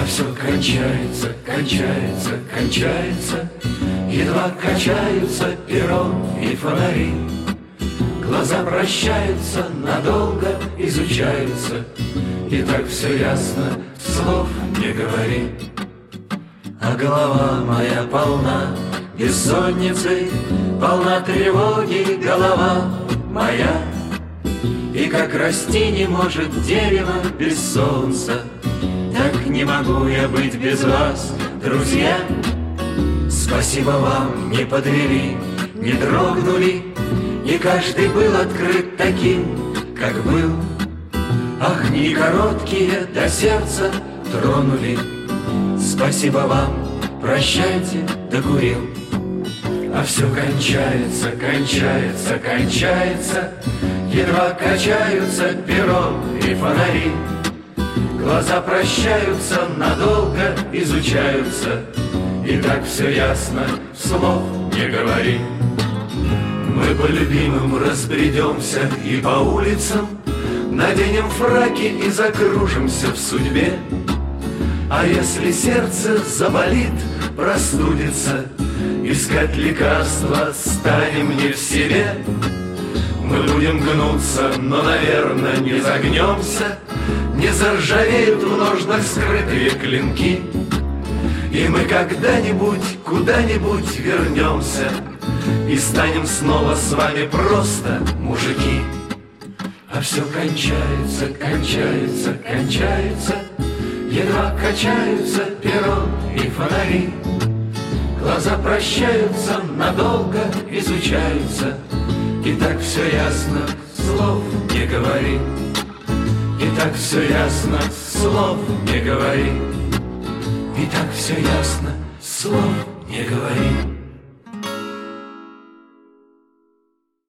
все кончается, кончается, кончается, едва качаются перрон и фонари. Глаза прощаются, надолго изучаются, и так все ясно, слов не говори. А голова моя полна бессонницей, полна тревоги голова моя. И как расти не может дерево без солнца, так не могу я быть без вас, друзья. Спасибо вам, не подвели, не дрогнули, и каждый был открыт таким, как был. Ах, не короткие до сердца тронули. Спасибо вам, прощайте, докурил. А все кончается, кончается, кончается, едва качаются перрон и фонари. Глаза прощаются, надолго изучаются, и так все ясно, слов не говори. Мы по любимым разбредемся и по улицам, наденем фраки и закружимся в судьбе. А если сердце заболит, простудится, искать лекарства станем не в себе. Мы будем гнуться, но, наверное, не загнемся, не заржавеют в ножнах скрытые клинки. И мы когда-нибудь, куда-нибудь вернемся и станем снова с вами просто мужики. А все кончается, кончается, кончается, едва качаются перрон и фонари. Глаза прощаются, надолго изучаются, и так все ясно, слов не говори. И так все ясно, слов не говори. И так все ясно, слов не говори.